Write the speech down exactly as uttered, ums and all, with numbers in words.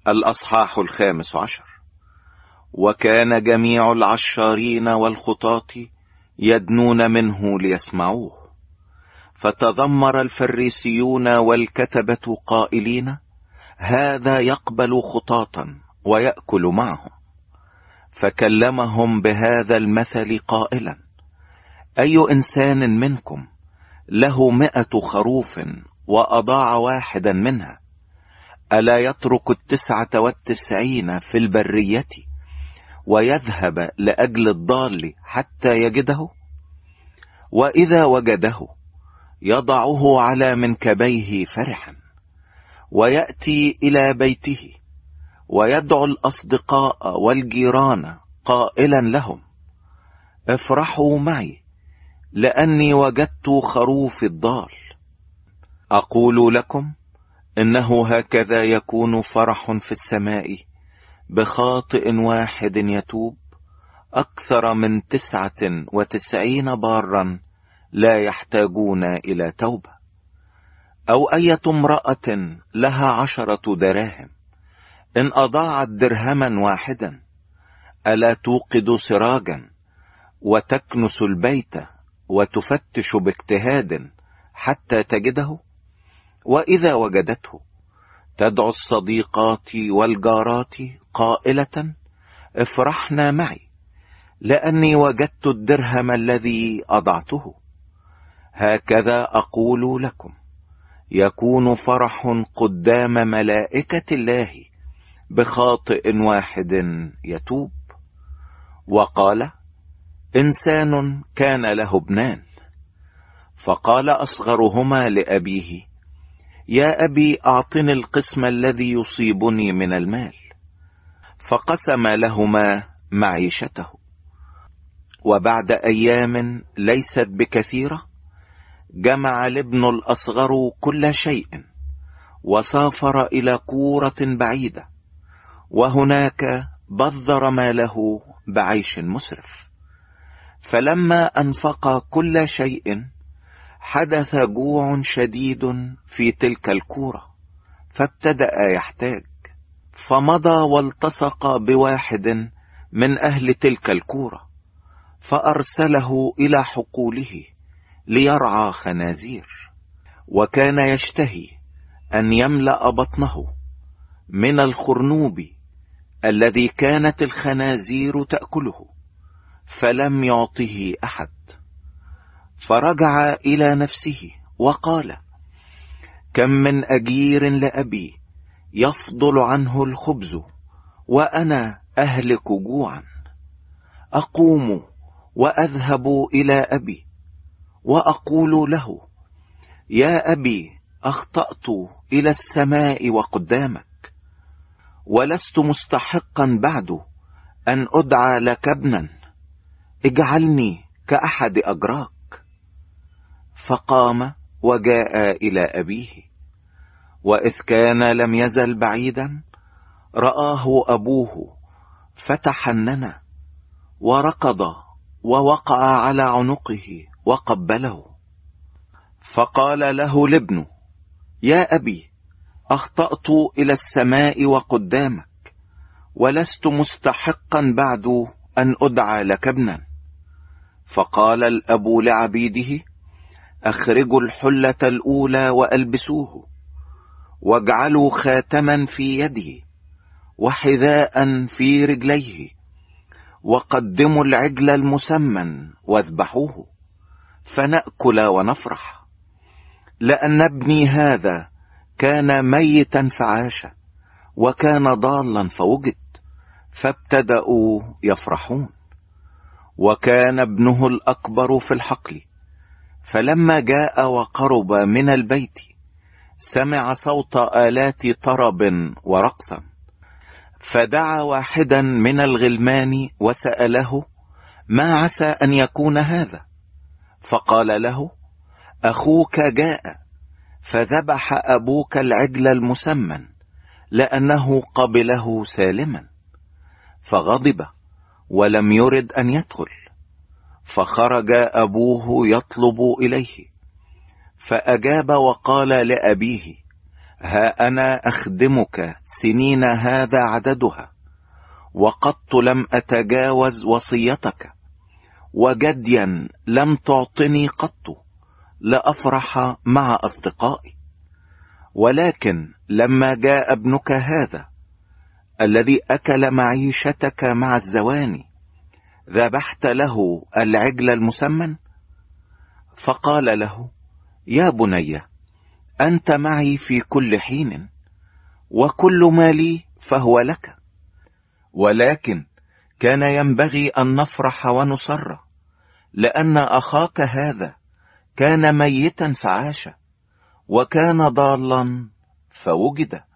الأصحاح الخامس عشر. وكان جميع العشارين والخطاة يدنون منه ليسمعوه، فتذمر الفريسيون والكتبة قائلين: هذا يقبل خطاة ويأكل معهم. فكلمهم بهذا المثل قائلا: أي إنسان منكم له مئة خروف وأضاع واحدا منها، ألا يترك التسعة والتسعين في البرية ويذهب لأجل الضال حتى يجده؟ وإذا وجده يضعه على منكبيه فرحا، ويأتي إلى بيته ويدعو الأصدقاء والجيران قائلا لهم: افرحوا معي لأني وجدت خروفي الضال. أقول لكم إنه هكذا يكون فرح في السماء بخاطئ واحد يتوب، أكثر من تسعة وتسعين بارا لا يحتاجون إلى توبة. أو أية امرأة لها عشرة دراهم، إن أضاعت درهما واحدا، ألا توقد سراجا وتكنس البيت وتفتش باجتهاد حتى تجده؟ وإذا وجدته تدعو الصديقات والجارات قائلة: افرحنا معي لأني وجدت الدرهم الذي أضعته. هكذا أقول لكم يكون فرح قدام ملائكة الله بخاطئ واحد يتوب. وقال: إنسان كان له ابنان، فقال أصغرهما لأبيه: يا أبي أعطني القسم الذي يصيبني من المال. فقسم لهما معيشته. وبعد أيام ليست بكثيرة جمع الابن الأصغر كل شيء وسافر إلى كورة بعيدة، وهناك بذر ماله بعيش مسرف. فلما أنفق كل شيء حدث جوع شديد في تلك الكورة، فابتدأ يحتاج، فمضى والتصق بواحد من أهل تلك الكورة، فأرسله إلى حقوله ليرعى خنازير. وكان يشتهي أن يملأ بطنه من الخرنوب الذي كانت الخنازير تأكله، فلم يعطه أحد. فرجع إلى نفسه وقال: كم من أجير لأبي يفضل عنه الخبز وأنا أهلك جوعا، أقوم وأذهب إلى أبي وأقول له: يا أبي أخطأت إلى السماء وقدامك، ولست مستحقا بعد أن أدعى لك ابنا، اجعلني كأحد أجراك. فقام وجاء إلى أبيه، وإذ كان لم يزل بعيدا رآه أبوه فتحنن وركض ووقع على عنقه وقبله. فقال له الابن: يا أبي أخطأت إلى السماء وقدامك، ولست مستحقا بعد أن أدعى لك ابنا. فقال الأب لعبيده: أخرجوا الحلة الأولى وألبسوه، واجعلوا خاتما في يده وحذاء في رجليه، وقدموا العجل المسمن واذبحوه، فنأكل ونفرح. لأن ابني هذا كان ميتا فعاش، وكان ضالا فوجد، فابتدأوا يفرحون. وكان ابنه الأكبر في الحقل، فلما جاء وقرب من البيت سمع صوت آلات طرب ورقصا، فدعا واحدا من الغلمان وسأله: ما عسى أن يكون هذا؟ فقال له: أخوك جاء، فذبح أبوك العجل المسمن لأنه قبله سالما. فغضب ولم يرد أن يدخل. فخرج أبوه يطلب إليه، فأجاب وقال لأبيه: ها أنا أخدمك سنين هذا عددها، وقط لم أتجاوز وصيتك، وجديا لم تعطني قط لأفرح مع أصدقائي. ولكن لما جاء ابنك هذا الذي أكل معيشتك مع الزواني، ذبحت له العجل المسمن. فقال له: يا بني، أنت معي في كل حين، وكل ما لي فهو لك، ولكن كان ينبغي أن نفرح ونسر، لأن أخاك هذا كان ميتا فعاش، وكان ضالا فوجد.